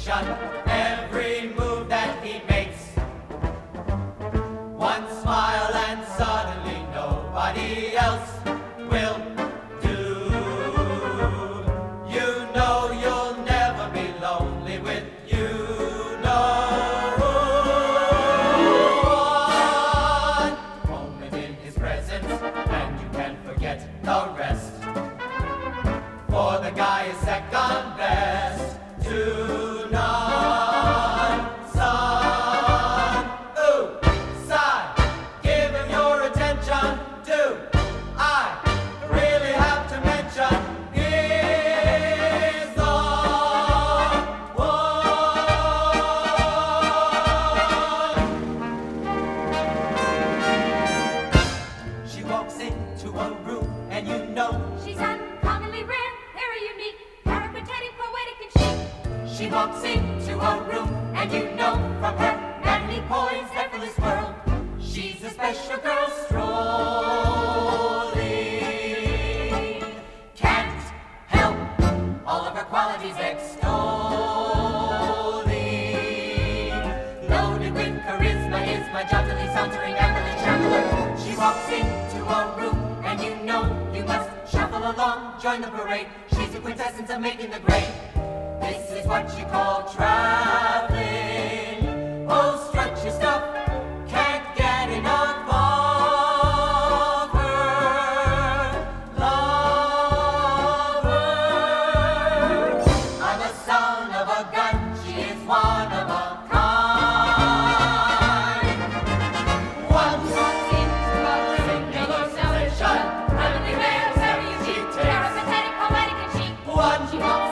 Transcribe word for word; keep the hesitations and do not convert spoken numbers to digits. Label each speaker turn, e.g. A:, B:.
A: sensation. Every move that he makes. One smile and suddenly nobody else will do. You know you'll never be lonely with you. No one moment in his presence, and you can forget the rest. For the guy is second best to none. Son, ooh, sigh, give him your attention. Do I really have to mention he's the one. She walks into a room and you know
B: She's uncommonly rare, very unique, peripatetic, poetic, and chic.
A: she walks into a room and you know from her manly poise, effortless whirl, she's a special girl strolling. Can't help all of her qualities extolling. Loaded with charisma is my jauntily sauntering ambulance traveler. She walks into a room and you know you must shuffle along, join the parade. She's a quintessence of making the grade. This is what you call traveling. Oh, strut your stuff, can't get enough of her. Love her. I'm a son of a gun, she is one of a kind. One
B: Walks into a room,
A: singular
B: and you know
A: sensation.
B: Commonly rare, very unique,
A: She takes
B: peripatetic, poetic, and chic.
A: one
B: She walks